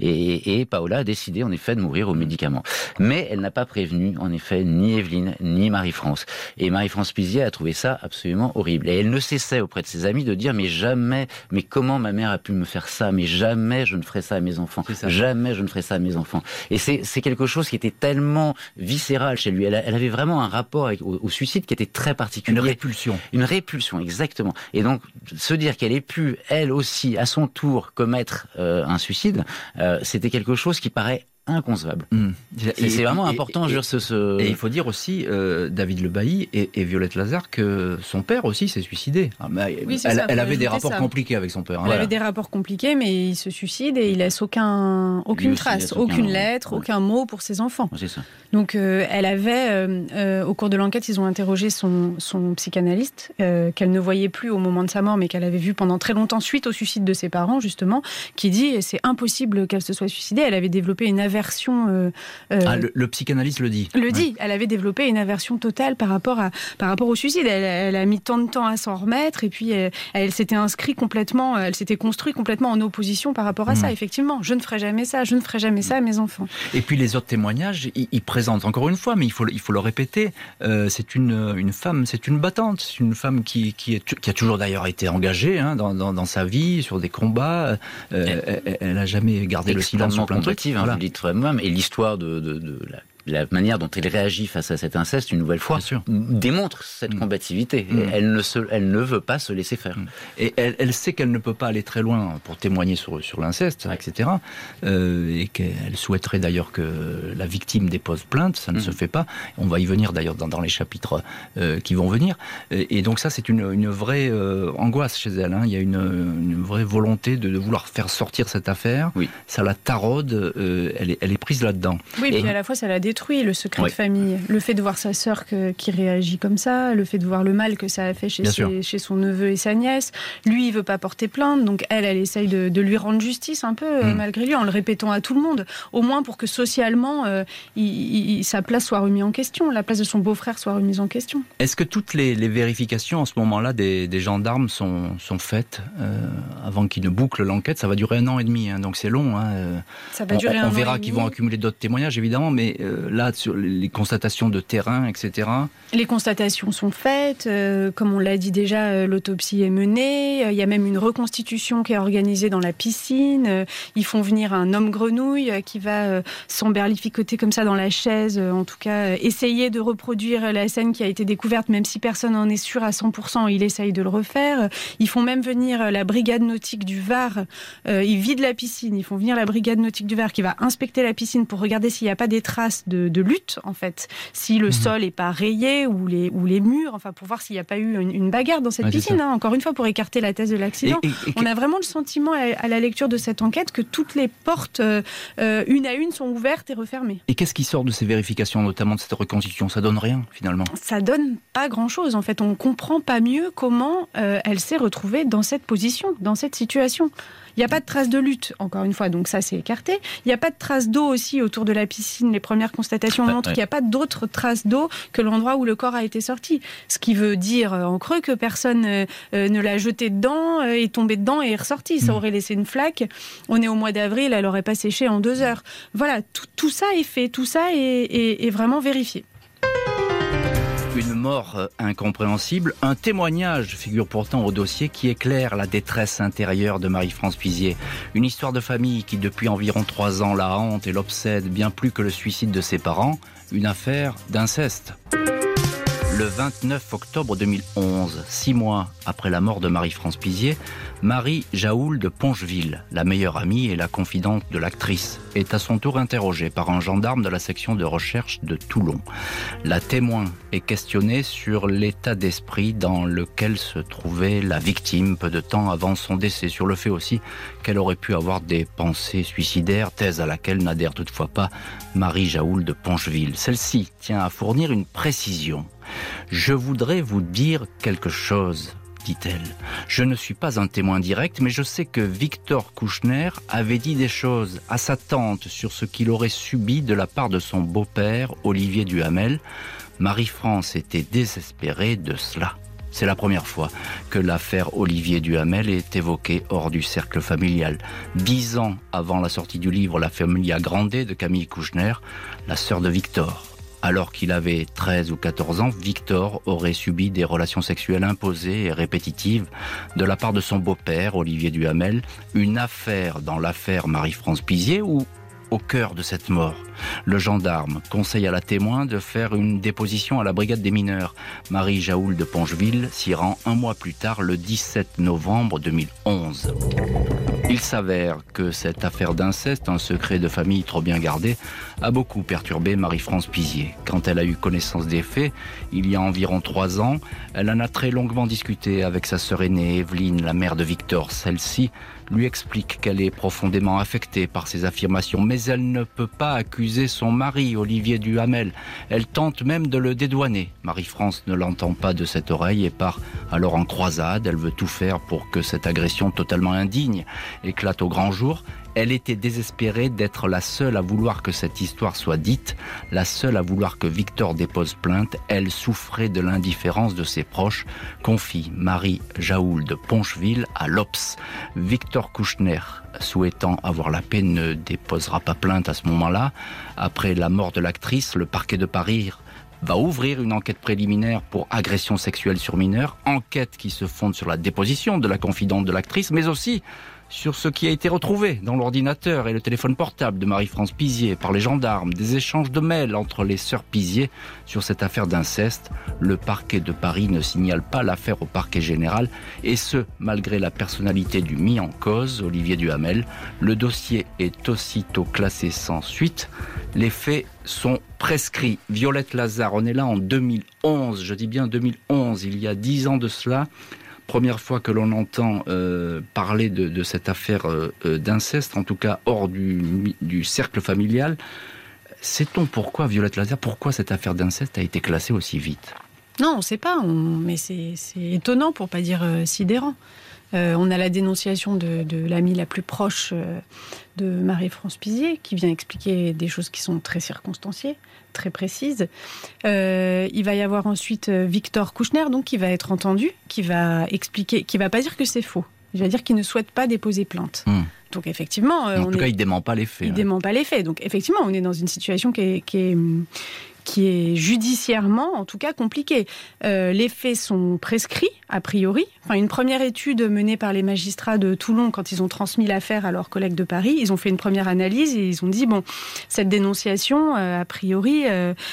Et Paola a décidé en effet de mourir aux médicaments. Mais elle n'a pas prévenu en effet ni Evelyne ni Marie-France. Et Marie-France Pizier a trouvé ça absolument horrible. Et elle ne cessait auprès de ses amis de dire mais comment ma mère a pu me faire ça, mais jamais je ne ferai ça à mes enfants. Jamais je ne ferai ça à mes enfants. Et c'est quelque chose qui était tellement viscéral chez lui. Elle avait vraiment un rapport au suicide qui était très particulier. Une répulsion, exactement. Et donc, se dire qu'elle ait pu, elle aussi, à son tour, commettre un suicide, c'était quelque chose qui paraît inconcevable. C'est vraiment important. Et il faut dire aussi, David Le Bailly et Violette Lazare, que son père aussi s'est suicidé. Elle avait des rapports compliqués avec son père. Elle avait des rapports compliqués, mais il se suicide et il laisse aucune trace, aucune lettre, aucun mot pour ses enfants. C'est ça. Donc elle avait, au cours de l'enquête, ils ont interrogé son psychanalyste, qu'elle ne voyait plus au moment de sa mort, mais qu'elle avait vu pendant très longtemps suite au suicide de ses parents, justement, qui dit c'est impossible qu'elle se soit suicidée. Elle avait développé une aversion. Le psychanalyste le dit. Elle avait développé une aversion totale par rapport au suicide. Elle a mis tant de temps à s'en remettre, et puis elle s'était inscrite complètement, elle s'était construite complètement en opposition par rapport à ça. Effectivement, je ne ferai jamais ça, je ne ferai jamais ça à mes enfants. Et puis les autres témoignages, ils présentent encore une fois, mais il faut le répéter. C'est une femme, c'est une battante, c'est une femme qui a toujours d'ailleurs été engagée dans sa vie sur des combats. Elle n'a jamais gardé le silence sur plein de trucs. Voilà. Moi-même, et l'histoire de la manière dont elle réagit face à cet inceste, une nouvelle fois, démontre cette combativité. Elle ne veut pas se laisser faire. Et elle sait qu'elle ne peut pas aller très loin pour témoigner sur l'inceste, etc. Et qu'elle souhaiterait d'ailleurs que la victime dépose plainte. Ça ne se fait pas. On va y venir d'ailleurs dans les chapitres qui vont venir. Et donc ça, c'est une vraie angoisse chez elle. Il y a une vraie volonté de vouloir faire sortir cette affaire. Ça la taraude. Elle est prise là-dedans. Oui, et puis à la fois, ça la détruit, le secret de famille. Le fait de voir sa sœur qui réagit comme ça, le fait de voir le mal que ça a fait chez son neveu et sa nièce. Lui, il veut pas porter plainte, donc elle essaye de lui rendre justice un peu, malgré lui, en le répétant à tout le monde, au moins pour que socialement, sa place soit remise en question, la place de son beau-frère soit remise en question. Est-ce que toutes les vérifications en ce moment-là des gendarmes sont faites avant qu'ils ne bouclent l'enquête? Ça va durer 1 an et demi, donc c'est long. Ça va durer un an et demi. On verra qu'ils vont accumuler d'autres témoignages, évidemment, mais là, sur les constatations de terrain, etc. Les constatations sont faites, comme on l'a dit déjà, l'autopsie est menée, il y a même une reconstitution qui est organisée dans la piscine, ils font venir un homme grenouille qui va s'emberlificoter comme ça dans la chaise, en tout cas essayer de reproduire la scène qui a été découverte, même si personne n'en est sûr à 100%, il essaye de le refaire. Ils font même venir la brigade nautique du Var, ils vident la piscine, ils font venir la brigade nautique du Var qui va inspecter la piscine pour regarder s'il n'y a pas des traces de lutte, en fait, si le sol n'est pas rayé ou les murs, enfin pour voir s'il n'y a pas eu une bagarre dans cette piscine, encore une fois pour écarter la thèse de l'accident. On a vraiment le sentiment à la lecture de cette enquête que toutes les portes, une à une, sont ouvertes et refermées. Et qu'est-ce qui sort de ces vérifications, notamment de cette reconstitution? Ça donne rien, finalement? Ça donne pas grand-chose, en fait. On comprend pas mieux comment elle s'est retrouvée dans cette position, dans cette situation. Il n'y a pas de traces de lutte, encore une fois, donc ça c'est écarté. Il n'y a pas de traces d'eau aussi autour de la piscine. Les premières constatations montrent qu'il n'y a pas d'autres traces d'eau que l'endroit où le corps a été sorti. Ce qui veut dire en creux que personne ne l'a jeté dedans, est tombé dedans et est ressorti. Ça aurait laissé une flaque. On est au mois d'avril, elle n'aurait pas séché en 2 heures. Voilà, tout ça est fait, tout ça est vraiment vérifié. Une mort incompréhensible, un témoignage figure pourtant au dossier qui éclaire la détresse intérieure de Marie-France Pizier. Une histoire de famille qui depuis environ 3 ans la hante et l'obsède bien plus que le suicide de ses parents, une affaire d'inceste. Le 29 octobre 2011, 6 mois après la mort de Marie-France Pizier, Marie Jaoul de Poncheville, la meilleure amie et la confidente de l'actrice, est à son tour interrogée par un gendarme de la section de recherche de Toulon. La témoin est questionnée sur l'état d'esprit dans lequel se trouvait la victime peu de temps avant son décès, sur le fait aussi qu'elle aurait pu avoir des pensées suicidaires, thèse à laquelle n'adhère toutefois pas Marie Jaoul de Poncheville. Celle-ci tient à fournir une précision. « Je voudrais vous dire quelque chose », dit-elle. « Je ne suis pas un témoin direct, mais je sais que Victor Kouchner avait dit des choses à sa tante sur ce qu'il aurait subi de la part de son beau-père, Olivier Duhamel. Marie-France était désespérée de cela. » C'est la première fois que l'affaire Olivier Duhamel est évoquée hors du cercle familial. 10 ans avant la sortie du livre La Familia Grande de Camille Kouchner, la sœur de Victor. Alors qu'il avait 13 ou 14 ans, Victor aurait subi des relations sexuelles imposées et répétitives de la part de son beau-père, Olivier Duhamel. Une affaire dans l'affaire Marie-France Pizier ou au cœur de cette mort. Le gendarme conseille à la témoin de faire une déposition à la brigade des mineurs. Marie Jaoul de Poncheville s'y rend 1 mois plus tard, le 17 novembre 2011. Il s'avère que cette affaire d'inceste, un secret de famille trop bien gardé, a beaucoup perturbé Marie-France Pizier. Quand elle a eu connaissance des faits, il y a environ 3 ans, elle en a très longuement discuté avec sa sœur aînée, Evelyne, la mère de Victor. Celle-ci lui explique qu'elle est profondément affectée par ces affirmations, mais elle ne peut pas accuser son mari, Olivier Duhamel. Elle tente même de le dédouaner. Marie-France ne l'entend pas de cette oreille et part alors en croisade. Elle veut tout faire pour que cette agression totalement indigne éclate au grand jour. Elle était désespérée d'être la seule à vouloir que cette histoire soit dite, la seule à vouloir que Victor dépose plainte. Elle souffrait de l'indifférence de ses proches, confie Marie Jaoul de Poncheville à l'Obs. Victor Kouchner, souhaitant avoir la paix, ne déposera pas plainte à ce moment-là. Après la mort de l'actrice, le parquet de Paris va ouvrir une enquête préliminaire pour agression sexuelle sur mineur, enquête qui se fonde sur la déposition de la confidente de l'actrice, mais aussi sur ce qui a été retrouvé dans l'ordinateur et le téléphone portable de Marie-France Pizier par les gendarmes, des échanges de mails entre les sœurs Pizier sur cette affaire d'inceste. Le parquet de Paris ne signale pas l'affaire au parquet général, et ce, malgré la personnalité du mis en cause, Olivier Duhamel. Le dossier est aussitôt classé sans suite. Les faits sont prescrits. Violette Lazare, on est là en 2011, je dis bien 2011, il y a 10 ans de cela. Première fois que l'on entend parler de cette affaire d'inceste, en tout cas hors du cercle familial. Sait-on pourquoi, Violette Lazare, pourquoi cette affaire d'inceste a été classée aussi vite ? Non, on ne sait pas, mais c'est étonnant pour ne pas dire sidérant. On a la dénonciation de l'amie la plus proche de Marie-France Pizier, qui vient expliquer des choses qui sont très circonstanciées, très précises. Il va y avoir ensuite Victor Kouchner, donc, qui va être entendu, qui va expliquer, qui ne va pas dire que c'est faux. Il va dire qu'il ne souhaite pas déposer plainte. Donc effectivement... en tout cas, il dément pas les faits. Il dément pas les faits. Donc effectivement, on est dans une situation qui est judiciairement, en tout cas, compliquée. Les faits sont prescrits, a priori. Enfin, une première étude menée par les magistrats de Toulon, quand ils ont transmis l'affaire à leurs collègues de Paris, ils ont fait une première analyse et ils ont dit, bon, cette dénonciation, a priori,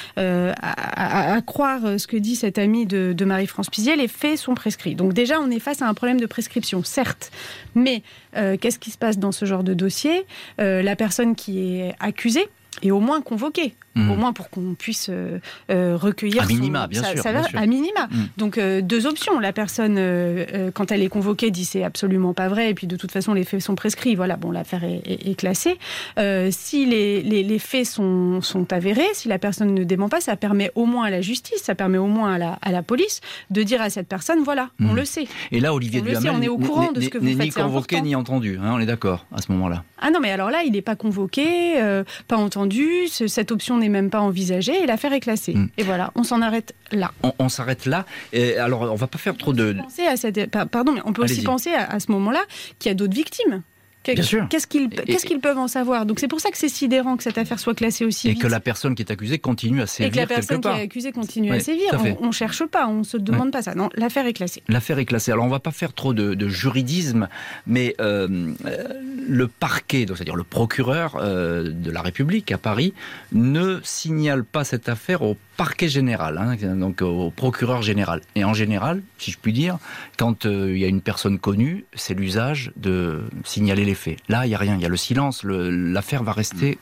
à croire ce que dit cet ami de Marie-France Pizier, les faits sont prescrits. Donc déjà, on est face à un problème de prescription, certes. Mais qu'est-ce qui se passe dans ce genre de dossier ? La personne qui est accusée est au moins convoquée. Au moins pour qu'on puisse recueillir... À minima, bien sûr. À minima. Donc, deux options. La personne, quand elle est convoquée, dit c'est absolument pas vrai, et puis de toute façon, les faits sont prescrits. Voilà, bon, l'affaire est classée. Si les faits sont avérés, si la personne ne dément pas, ça permet au moins à la justice, ça permet au moins à la police de dire à cette personne, voilà, on le sait. Et là, Olivier Duhamel on est au courant de ce que vous faites, ni convoqué, ni entendu. Hein, on est d'accord, à ce moment-là. Ah non, mais alors là, il n'est pas convoqué, pas entendu, cette option n'est même pas envisagée et l'affaire est classée. Et voilà, on s'en arrête là. On s'arrête là. Et alors, on ne va pas faire trop de... Pardon, mais on peut aussi penser à ce moment-là qu'il y a d'autres victimes. Bien sûr. Qu'est-ce qu'ils peuvent en savoir ? Donc c'est pour ça que c'est sidérant que cette affaire soit classée aussi vite. Et que la personne qui est accusée continue à sévir quelque part. Et que la personne qui est accusée continue à sévir. On ne cherche pas, on ne se demande pas ça. Non, l'affaire est classée. L'affaire est classée. Alors on ne va pas faire trop de juridisme, mais le parquet, donc c'est-à-dire le procureur de la République à Paris, ne signale pas cette affaire au parquet général, hein, donc au procureur général. Et en général, si je puis dire, quand il y a une personne connue, c'est l'usage de signaler les faits. Là, il n'y a rien, il y a le silence, l'affaire va rester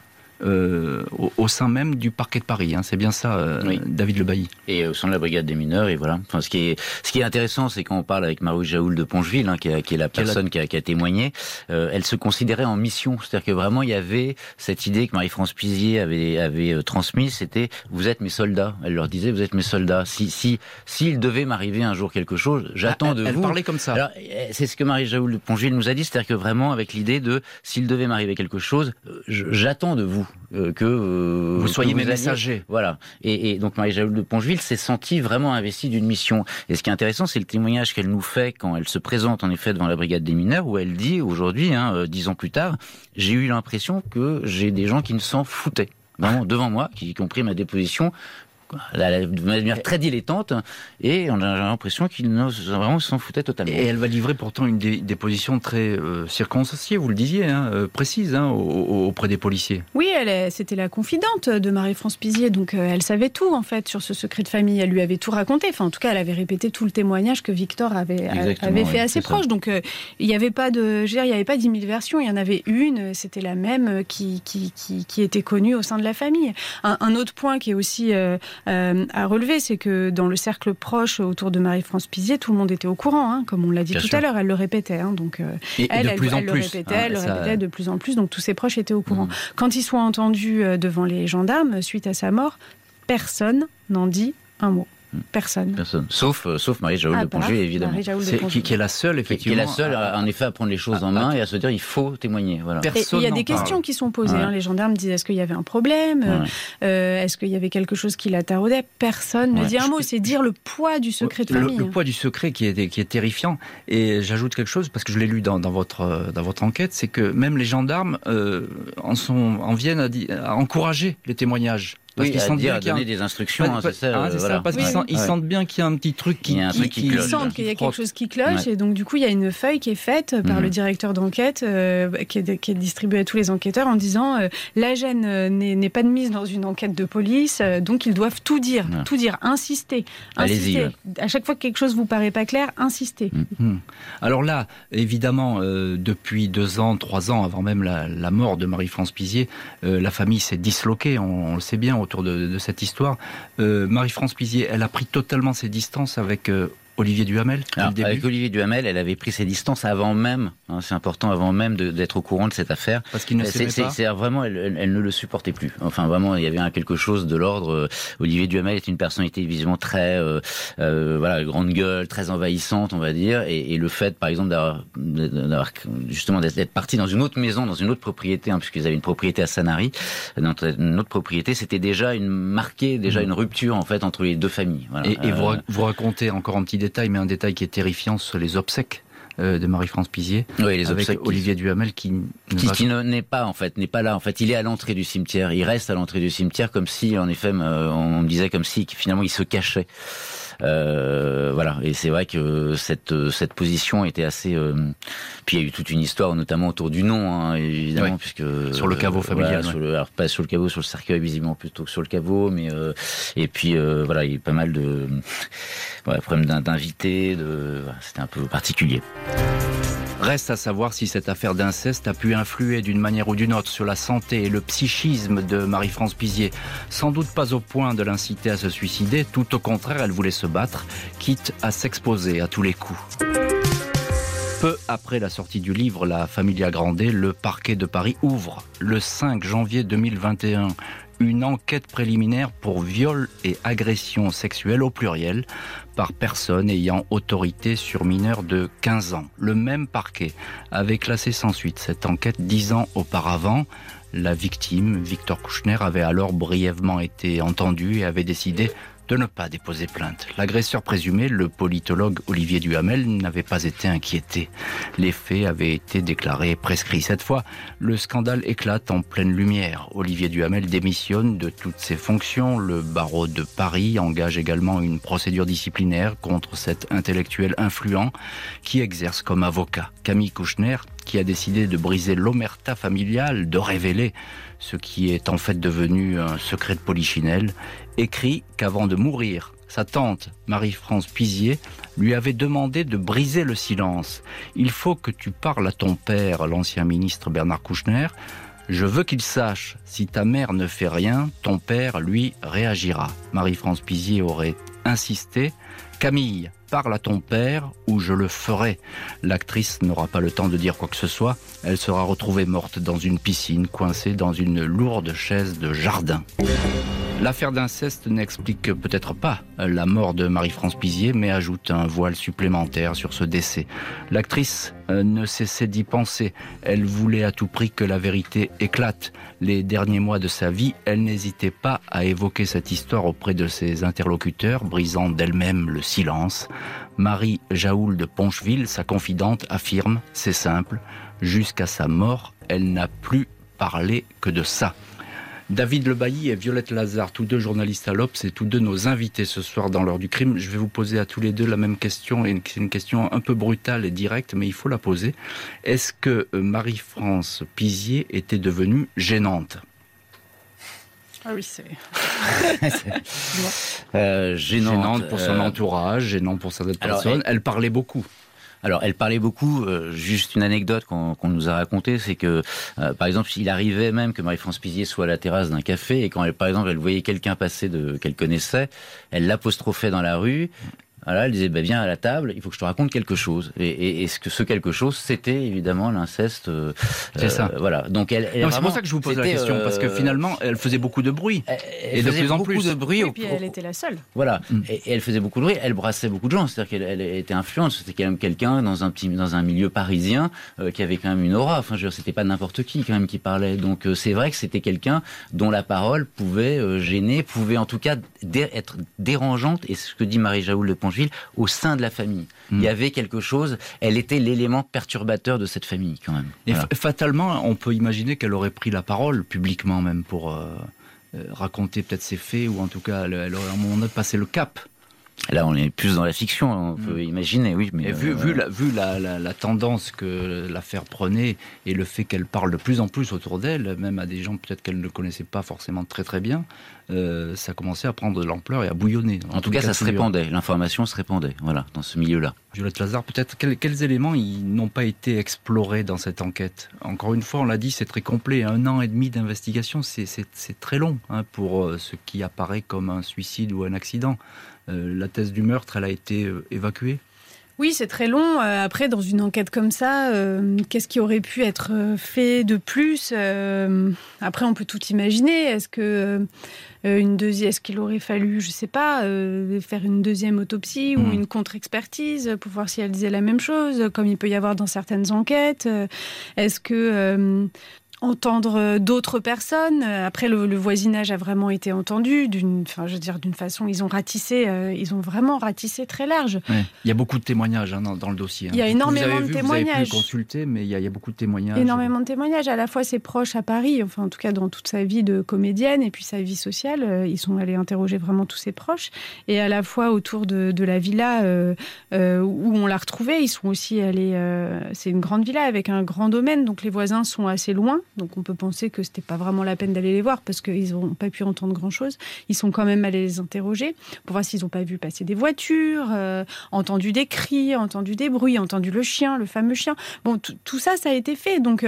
au sein même du parquet de Paris. Hein. C'est bien ça, oui. David Le Bailly. Et au sein de la brigade des mineurs, et voilà. Enfin, ce qui est intéressant, c'est quand on parle avec Marie Jaoul de Pongeville, hein, qui est la personne qui a témoigné, elle se considérait en mission. C'est-à-dire que vraiment, il y avait cette idée que Marie-France Pizier avait transmise, c'était « vous êtes mes soldats ». Elle leur disait « vous êtes mes soldats. S'il devait m'arriver un jour quelque chose, j'attends de vous ». Elle parlait comme ça. Alors, c'est ce que Marie Jaoul de Pongeville nous a dit, c'est-à-dire que vraiment, avec l'idée de « s'il devait m'arriver quelque chose, j'attends de vous ». Que vous soyez mes messagers. Voilà. Et donc Marie-Jaoul de Pongeville s'est sentie vraiment investie d'une mission. Et ce qui est intéressant, c'est le témoignage qu'elle nous fait quand elle se présente en effet devant la brigade des mineurs, où elle dit aujourd'hui, 10 ans plus tard, j'ai eu l'impression que j'ai des gens qui ne s'en foutaient. Vraiment devant moi, qui ont pris ma déposition de manière très dilettante, et on a l'impression qu'ils vraiment s'en foutaient totalement. Et elle va livrer pourtant une déposition très circonstanciée, vous le disiez, précise, auprès des policiers. Oui, c'était la confidente de Marie-France Pizier, donc elle savait tout en fait sur ce secret de famille. Elle lui avait tout raconté. Enfin, en tout cas, elle avait répété tout le témoignage que Victor avait fait à ses proches. Donc, il n'y avait pas il y avait pas 10 000 versions. Il y en avait une. C'était la même qui était connue au sein de la famille. Un autre point qui est aussi à relever, c'est que dans le cercle proche autour de Marie-France Pizier, tout le monde était au courant, comme on l'a dit tout à l'heure, elle le répétait. Donc, elle le répétait de plus en plus, donc tous ses proches étaient au courant. Quand ils sont entendus devant les gendarmes, suite à sa mort, personne n'en dit un mot. Personne. Sauf Marie-Jaoul de Pongeville, évidemment. Qui est la seule, effectivement. Qui est la seule, en effet, à prendre les choses en main et à se dire, il faut témoigner. Voilà. Il y a des questions qui sont posées. Les gendarmes disent, est-ce qu'il y avait un problème ? Est-ce qu'il y avait quelque chose qui la taraudait ? Personne ne dit un mot. C'est dire le poids du secret de famille. Le poids du secret qui est terrifiant. Et j'ajoute quelque chose, parce que je l'ai lu dans votre enquête, c'est que même les gendarmes en viennent à encourager les témoignages. Parce qu'ils sentent bien donner des instructions, c'est ça. Parce qu'ils sentent bien qu'il y a un petit truc qui cloche. Ils sentent qu'il y a quelque chose qui cloche, et donc du coup il y a une feuille qui est faite par le directeur d'enquête, qui est distribuée à tous les enquêteurs en disant la gêne n'est pas de mise dans une enquête de police, donc ils doivent tout dire, insister. Allez-y. À chaque fois que quelque chose vous paraît pas clair, insistez. Alors là, évidemment, depuis 2 ans, 3 ans, avant même la mort de Marie-France Pizier, la famille s'est disloquée, on le sait bien, autour de cette histoire. Marie-France Pizier, elle a pris totalement ses distances avec Olivier Duhamel. Avec Olivier Duhamel, elle avait pris ses distances avant même, c'est important, avant même d'être au courant de cette affaire. Parce qu'il ne s'aimait pas. C'est vraiment, elle ne le supportait plus. Enfin, vraiment, il y avait quelque chose de l'ordre. Olivier Duhamel est une personnalité visiblement très, grande gueule, très envahissante, on va dire. Et le fait, par exemple, d'avoir justement d'être parti dans une autre maison, dans une autre propriété, puisqu'ils avaient une propriété à Sanary, dans une autre propriété, c'était déjà une rupture en fait entre les deux familles. Voilà. Et vous racontez encore un petit détail, mais un détail qui est terrifiant, sur les obsèques de Marie-France Pizier. Oui, les avec obsèques Olivier Duhamel qui n'est pas là. En fait, il est à l'entrée du cimetière. Il reste à l'entrée du cimetière comme si, en effet, on me disait comme si finalement il se cachait. Voilà, et c'est vrai que cette position était assez. Puis il y a eu toute une histoire, notamment autour du nom, hein, évidemment, ouais. puisque sur le caveau familial. Voilà, alors pas sur le caveau, sur le cercueil visiblement plutôt que sur le caveau, mais et puis voilà, il y a eu pas mal de problèmes d'invités, c'était un peu particulier. Reste à savoir si cette affaire d'inceste a pu influer d'une manière ou d'une autre sur la santé et le psychisme de Marie-France Pizier. Sans doute pas au point de l'inciter à se suicider, tout au contraire, elle voulait se battre, quitte à s'exposer à tous les coups. Peu après la sortie du livre La Familia Grande, le parquet de Paris ouvre, le 5 janvier 2021, une enquête préliminaire pour viol et agression sexuelle au pluriel par personne ayant autorité sur mineurs de 15 ans. Le même parquet avait classé sans suite cette enquête 10 ans auparavant. La victime, Victor Kouchner, avait alors brièvement été entendu et avait décidé de ne pas déposer plainte. L'agresseur présumé, le politologue Olivier Duhamel, n'avait pas été inquiété. Les faits avaient été déclarés prescrits. Cette fois, le scandale éclate en pleine lumière. Olivier Duhamel démissionne de toutes ses fonctions. Le barreau de Paris engage également une procédure disciplinaire contre cet intellectuel influent qui exerce comme avocat. Camille Kouchner, qui a décidé de briser l'omerta familiale, de révéler ce qui est en fait devenu un secret de polichinelle, écrit qu'avant de mourir, sa tante, Marie-France Pizier, lui avait demandé de briser le silence. « Il faut que tu parles à ton père, l'ancien ministre Bernard Kouchner. Je veux qu'il sache, si ta mère ne fait rien, ton père, lui, réagira. » Marie-France Pizier aurait insisté. « Camille, parle à ton père ou je le ferai. » L'actrice n'aura pas le temps de dire quoi que ce soit. Elle sera retrouvée morte dans une piscine, coincée dans une lourde chaise de jardin. L'affaire d'inceste n'explique peut-être pas la mort de Marie-France Pizier, mais ajoute un voile supplémentaire sur ce décès. L'actrice ne cessait d'y penser. Elle voulait à tout prix que la vérité éclate. Les derniers mois de sa vie, elle n'hésitait pas à évoquer cette histoire auprès de ses interlocuteurs, brisant d'elle-même le silence. Marie Jaoul de Poncheville, sa confidente, affirme, c'est simple, jusqu'à sa mort, elle n'a plus parlé que de ça. David Le Bailly et Violette Lazare, tous deux journalistes à l'Obs et tous deux nos invités ce soir dans l'heure du crime. Je vais vous poser à tous les deux la même question, et c'est une question un peu brutale et directe, mais il faut la poser. Est-ce que Marie-France Pizier était devenue gênante ? Ah oui, c'est... Gênante pour son entourage, gênante pour certaines personnes. Elle parlait beaucoup. Alors, elle parlait beaucoup. Juste une anecdote qu'on nous a racontée, c'est que, par exemple, il arrivait même que Marie-France Pizier soit à la terrasse d'un café et quand, par exemple, elle voyait quelqu'un passer qu'elle connaissait, elle l'apostrophait dans la rue. Voilà, elle disait, viens à la table, il faut que je te raconte quelque chose. Et ce quelque chose, c'était évidemment l'inceste. C'est ça. Voilà. Donc c'est pour ça que je vous pose la question, parce que finalement, elle faisait beaucoup de bruit. Elle de plus en plus. De bruit. Et puis elle était la seule. Voilà. Et elle faisait beaucoup de bruit. Elle brassait beaucoup de gens. C'est-à-dire qu'elle était influente. C'était quand même quelqu'un dans un milieu parisien qui avait quand même une aura. Enfin, c'était pas n'importe qui quand même qui parlait. Donc c'est vrai que c'était quelqu'un dont la parole pouvait gêner, pouvait en tout cas être dérangeante. Et ce que dit Marie Jaoul de Poncheville, au sein de la famille. Il y avait quelque chose, elle était l'élément perturbateur de cette famille quand même. Et fatalement, on peut imaginer qu'elle aurait pris la parole publiquement même pour raconter peut-être ses faits, ou en tout cas, elle aurait à un moment donné passé le cap. Là, on est plus dans la fiction, on peut imaginer, oui. Mais vu la tendance que l'affaire prenait et le fait qu'elle parle de plus en plus autour d'elle, même à des gens peut-être qu'elle ne connaissait pas forcément très très bien, ça commençait à prendre de l'ampleur et à bouillonner. En tout cas, ça se répandait, l'information se répandait, voilà, dans ce milieu-là. Violette Lazare, peut-être quels éléments n'ont pas été explorés dans cette enquête ? Encore une fois, on l'a dit, c'est très complet. 1 an et demi d'investigation, c'est très long pour ce qui apparaît comme un suicide ou un accident. La thèse du meurtre, elle a été évacuée ? Oui, c'est très long. Après, dans une enquête comme ça, qu'est-ce qui aurait pu être fait de plus ? Après, on peut tout imaginer. Est-ce qu'il aurait fallu, je ne sais pas, faire une deuxième autopsie ou une contre-expertise pour voir si elle disait la même chose, comme il peut y avoir dans certaines enquêtes ? Est-ce que entendre d'autres personnes. Après, le voisinage a vraiment été entendu d'une façon. Ils ont vraiment ratissé très large. Ouais. Il y a beaucoup de témoignages dans le dossier. Il y a énormément de témoignages. Vous avez pu consulter, mais il y a beaucoup de témoignages. Énormément de témoignages. À la fois ses proches à Paris, enfin en tout cas dans toute sa vie de comédienne et puis sa vie sociale, ils sont allés interroger vraiment tous ses proches. Et à la fois autour de la villa où on l'a retrouvée, ils sont aussi allés. C'est une grande villa avec un grand domaine, donc les voisins sont assez loin. Donc on peut penser que c'était pas vraiment la peine d'aller les voir parce qu'ils n'ont pas pu entendre grand-chose. Ils sont quand même allés les interroger pour voir s'ils n'ont pas vu passer des voitures, entendu des cris, entendu des bruits, entendu le chien, le fameux chien. Bon, tout ça, ça a été fait. Donc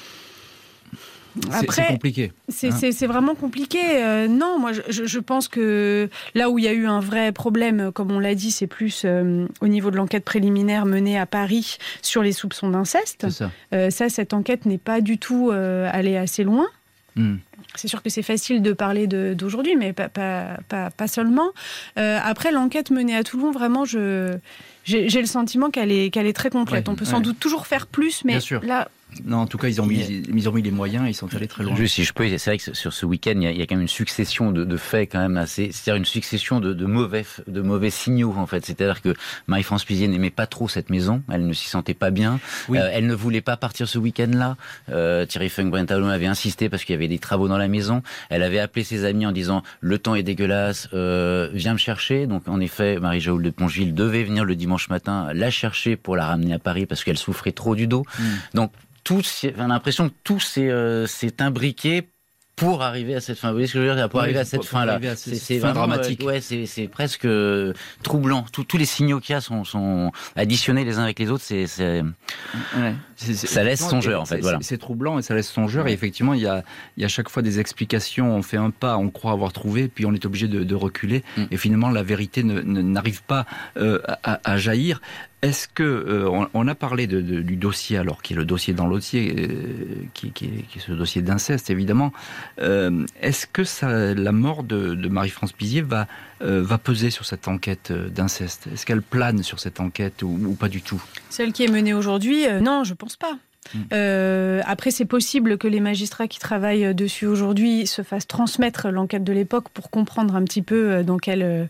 après, c'est compliqué. C'est vraiment compliqué. Non, moi, je pense que là où il y a eu un vrai problème, comme on l'a dit, c'est plus au niveau de l'enquête préliminaire menée à Paris sur les soupçons d'inceste. C'est ça. Cette enquête n'est pas du tout allée assez loin. C'est sûr que c'est facile de parler d'aujourd'hui, mais pas seulement. Après, l'enquête menée à Toulon, vraiment, j'ai le sentiment qu'elle est très complète. On peut sans doute toujours faire plus, mais là... Non, en tout cas, ils ont mis les moyens, ils sont allés très loin. Juste, si je peux, c'est vrai que sur ce week-end, il y a quand même une succession de faits quand même assez, c'est-à-dire une succession de mauvais signaux, en fait. C'est-à-dire que Marie-France Pizier n'aimait pas trop cette maison, elle ne s'y sentait pas bien, oui. Elle ne voulait pas partir ce week-end-là. Thierry Funk-Brentano avait insisté parce qu'il y avait des travaux dans la maison. Elle avait appelé ses amis en disant « le temps est dégueulasse, viens me chercher ». Donc, en effet, Marie-Jaoul de Pongil devait venir le dimanche matin la chercher pour la ramener à Paris parce qu'elle souffrait trop du dos. Donc, on a l'impression que tout s'est imbriqué pour arriver à cette fin. Vous voyez ce que je veux dire ? Pour arriver à cette fin-là. C'est vraiment dramatique. C'est presque troublant. Tous les signaux qu'il y a sont additionnés les uns avec les autres. Ça laisse songeur, en fait. Voilà. C'est troublant et ça laisse songeur. Et effectivement, il y a à chaque fois des explications. On fait un pas, on croit avoir trouvé, puis on est obligé de reculer. Et finalement, la vérité n'arrive pas à jaillir. Est-ce que on a parlé du dossier, alors qui est le dossier dans le dossier, qui est ce dossier d'inceste évidemment. Est-ce que la mort de Marie-France Pizier va peser sur cette enquête d'inceste ? Est-ce qu'elle plane sur cette enquête ou pas du tout ? Celle qui est menée aujourd'hui, non, je pense pas. Après, c'est possible que les magistrats qui travaillent dessus aujourd'hui se fassent transmettre l'enquête de l'époque pour comprendre un petit peu dans quel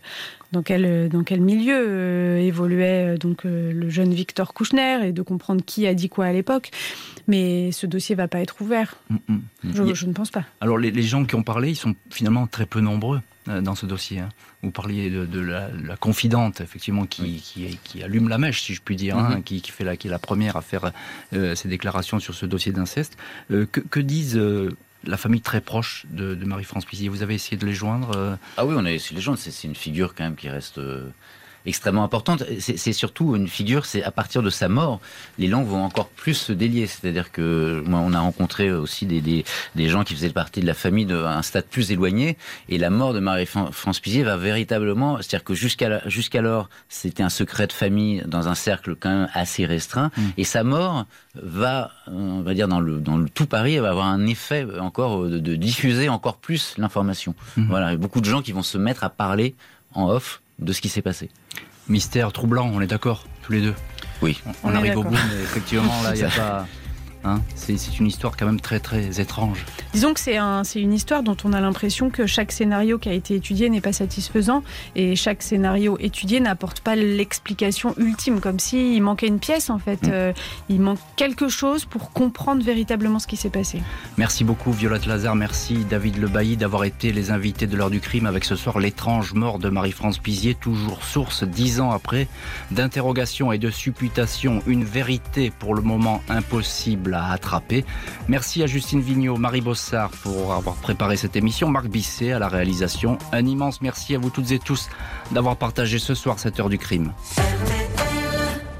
milieu évoluait le jeune Victor Kouchner et de comprendre qui a dit quoi à l'époque. Mais ce dossier ne va pas être ouvert. Je ne pense pas. Alors, les gens qui ont parlé, ils sont finalement très peu nombreux dans ce dossier. Vous parliez de la confidente, effectivement, qui allume la mèche, si je puis dire, qui est la première à faire ses déclarations sur ce dossier d'inceste. Que disent la famille très proche de Marie-France Pizier ? Vous avez essayé de les joindre Ah oui, on a essayé de les joindre. C'est une figure quand même qui reste extrêmement importante. C'est surtout une figure, c'est à partir de sa mort, les langues vont encore plus se délier. C'est-à-dire que moi, on a rencontré aussi des gens qui faisaient partie de la famille d'un stade plus éloigné, et la mort de Marie-France Pizier va véritablement, c'est-à-dire que jusqu'alors, c'était un secret de famille dans un cercle quand même assez restreint, et sa mort va, on va dire dans le tout Paris, va avoir un effet encore de diffuser encore plus l'information. Voilà, il y a beaucoup de gens qui vont se mettre à parler en off de ce qui s'est passé. Mystère troublant, on est d'accord, tous les deux. Oui. On arrive au bout, mais effectivement, là, il n'y a pas... c'est une histoire quand même très très étrange. Disons que c'est une histoire dont on a l'impression que chaque scénario qui a été étudié n'est pas satisfaisant, et chaque scénario étudié n'apporte pas l'explication ultime, comme s'il manquait une pièce en fait. Il manque quelque chose pour comprendre véritablement ce qui s'est passé. Merci beaucoup Violette Lazare, merci David Le Bailly d'avoir été les invités de l'heure du crime avec ce soir l'étrange mort de Marie-France Pizier, toujours source 10 ans après d'interrogations et de supputations, une vérité pour le moment impossible à attraper. Merci à Justine Vignot, Marie Bossard pour avoir préparé cette émission, Marc Bisset à la réalisation. Un immense merci à vous toutes et tous d'avoir partagé ce soir cette heure du crime.